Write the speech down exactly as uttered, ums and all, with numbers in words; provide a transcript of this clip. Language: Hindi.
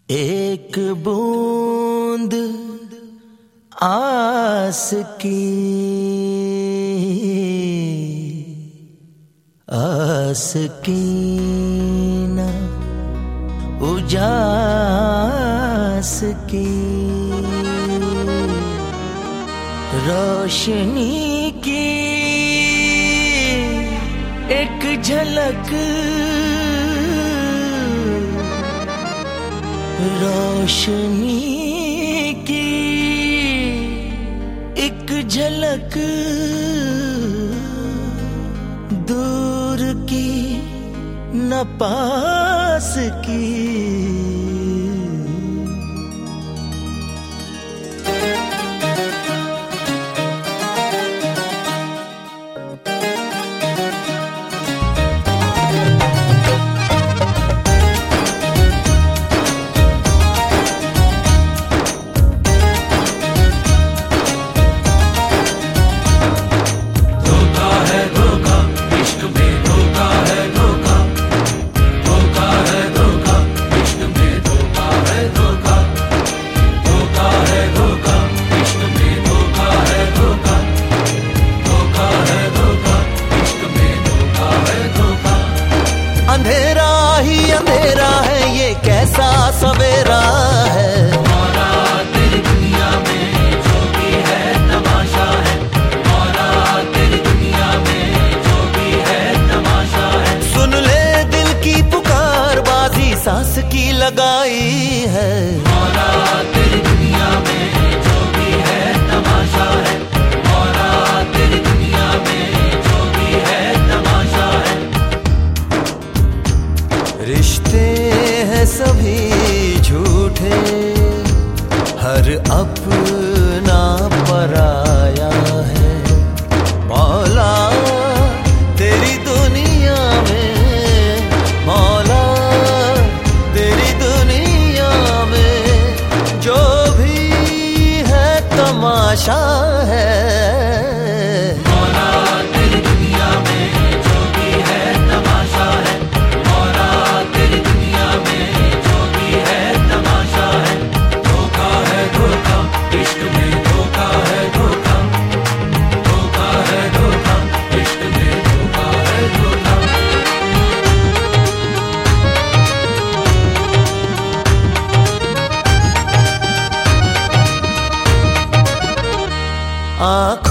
एक बूंद आस की, आस की न उजास की, रोशनी की एक झलक, रोशनी की एक झलक, दूर की न पास की। अंधेरा ही अंधेरा है, ये कैसा सवेरा है। मौला तेरी दुनिया में जो भी है तमाशा है, मौला तेरी दुनिया में जो भी है तमाशा है। सुन ले दिल की पुकार, बाजी सांस की लगाई है। मौला तेरी दुनिया में जो भी है तमाशा है, मौला तेरी दुनिया में जो भी है तमाशा है। रिश्ते हैं सभी झूठे, हर अपना पराया है। मौला तेरी दुनिया में, मौला तेरी दुनिया में जो भी है तमाशा है। आँख